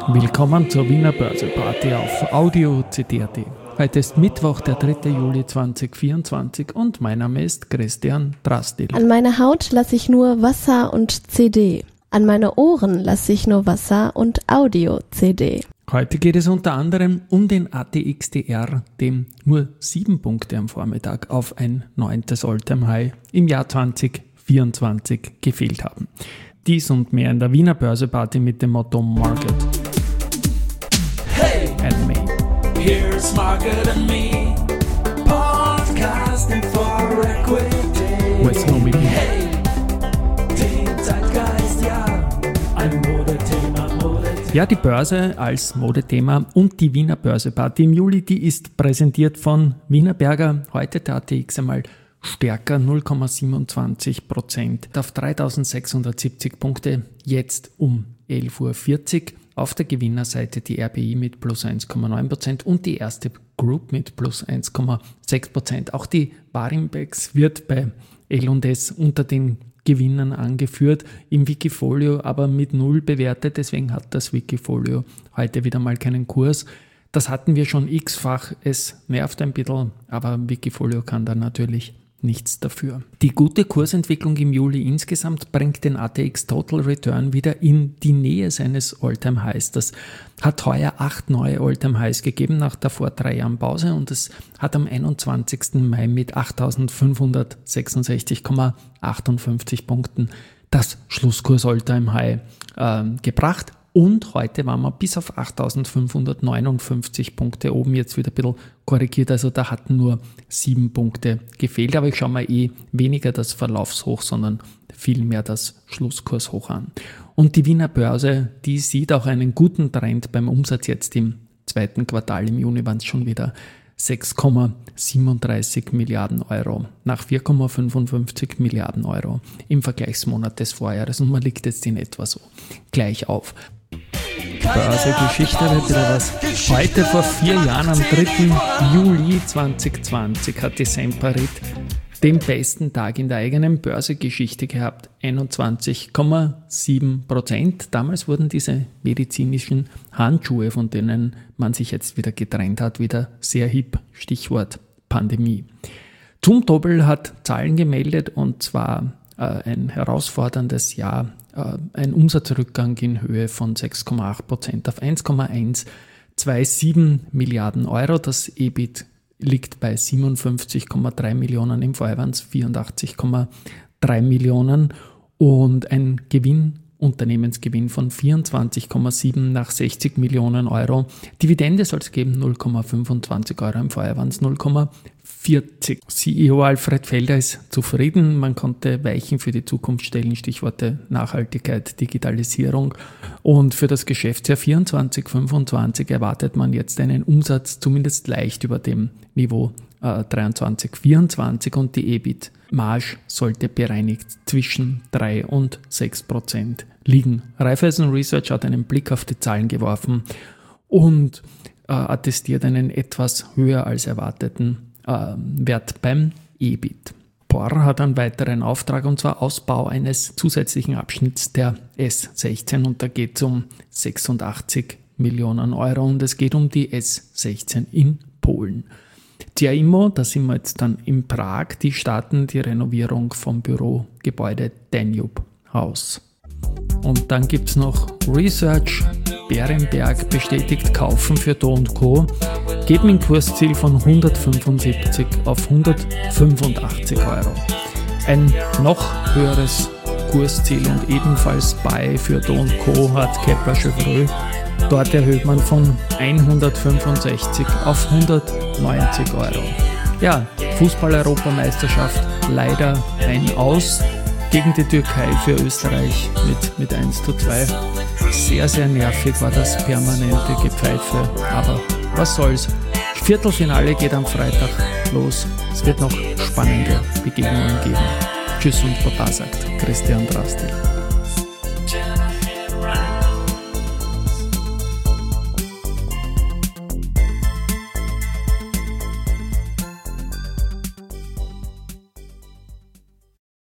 Willkommen zur Wiener Börseparty auf Audio CD.at. Heute ist Mittwoch, der 3. Juli 2024 und mein Name ist Christian Drastil. An meine Haut lasse ich nur Wasser und CD. An meine Ohren lasse ich nur Wasser und Audio-CD. Heute geht es unter anderem um den ATXDR, dem nur 7 Punkte am Vormittag auf ein 9. All-Time-High im Jahr 2024 gefehlt haben. Dies und mehr in der Wiener Börseparty mit dem Motto Market and Me. Here's Market and Me, podcasting for equity. With no meeting. Hey, den Zeitgeist, ja, ein Modethema. Ja, die Börse als Modethema und die Wiener Börseparty im Juli, die ist präsentiert von Wienerberger. Heute der ATX einmal stärker, 0,27% auf 3.670 Punkte, jetzt um 11.40 Uhr. Auf der Gewinnerseite die RBI mit plus 1,9% und die Erste Group mit plus 1,6%. Auch die Warimbex wird bei L&S unter den Gewinnern angeführt, im Wikifolio aber mit 0 bewertet, deswegen hat das Wikifolio heute wieder mal keinen Kurs. Das hatten wir schon x-fach, es nervt ein bisschen, aber Wikifolio kann da natürlich nichts dafür. Die gute Kursentwicklung im Juli insgesamt bringt den ATX Total Return wieder in die Nähe seines All-Time-Highs. Das hat heuer 8 neue All-Time-Highs gegeben nach davor 3 Jahren Pause und es hat am 21. Mai mit 8.566,58 Punkten das Schlusskurs All-Time-High gebracht. Und heute waren wir bis auf 8.559 Punkte oben, jetzt wieder ein bisschen korrigiert, also da hatten nur 7 Punkte gefehlt, aber ich schaue mal weniger das Verlaufshoch, sondern vielmehr das Schlusskurshoch an. Und die Wiener Börse, die sieht auch einen guten Trend beim Umsatz jetzt im zweiten Quartal, im Juni waren es schon wieder 6,37 Milliarden Euro nach 4,55 Milliarden Euro im Vergleichsmonat des Vorjahres und man liegt jetzt in etwa so gleich auf. Börsegeschichte ein bisschen was. Heute vor 4 Jahren, am 3. Juli 2020, hat die Semperit den besten Tag in der eigenen Börsegeschichte gehabt. 21,7%. Damals wurden diese medizinischen Handschuhe, von denen man sich jetzt wieder getrennt hat, wieder sehr hip. Stichwort Pandemie. Zumtobel hat Zahlen gemeldet und zwar ein herausforderndes Jahr, ein Umsatzrückgang in Höhe von 6,8% auf 1,127 Milliarden Euro. Das EBIT liegt bei 57,3 Millionen, im Vorjahr waren es 84,3 Millionen und ein Unternehmensgewinn von 24,7 nach 60 Millionen Euro. Dividende soll es geben, 0,25 Euro, im Vorjahr waren es 0,40. CEO Alfred Felder ist zufrieden, man konnte Weichen für die Zukunft stellen, Stichworte Nachhaltigkeit, Digitalisierung und für das Geschäftsjahr 24/25 erwartet man jetzt einen Umsatz zumindest leicht über dem Niveau 23/24 und die EBIT-Marge sollte bereinigt zwischen 3 und 6% liegen. Raiffeisen Research hat einen Blick auf die Zahlen geworfen und attestiert einen etwas höher als erwarteten Wert beim EBIT. POR hat einen weiteren Auftrag und zwar Ausbau eines zusätzlichen Abschnitts der S16 und da geht es um 86 Millionen Euro und es geht um die S16 in Polen. CIMO, da sind wir jetzt dann in Prag, die starten die Renovierung vom Bürogebäude Danube House. Und dann gibt es noch Research, Berenberg bestätigt Kaufen für Do & Co. Geht mit dem Kursziel von 175 auf 185 Euro. Ein noch höheres Kursziel und ebenfalls Buy für Do & Co. hat Kepler Chevreux. Dort erhöht man von 165 auf 190 Euro. Ja, Fußball-Europameisterschaft leider ein Aus gegen die Türkei für Österreich mit 1:2. Sehr, sehr nervig war das permanente Gepfeife, aber was soll's. Viertelfinale geht am Freitag los. Es wird noch spannende Begegnungen geben. Tschüss und Baba, sagt Christian Drastil.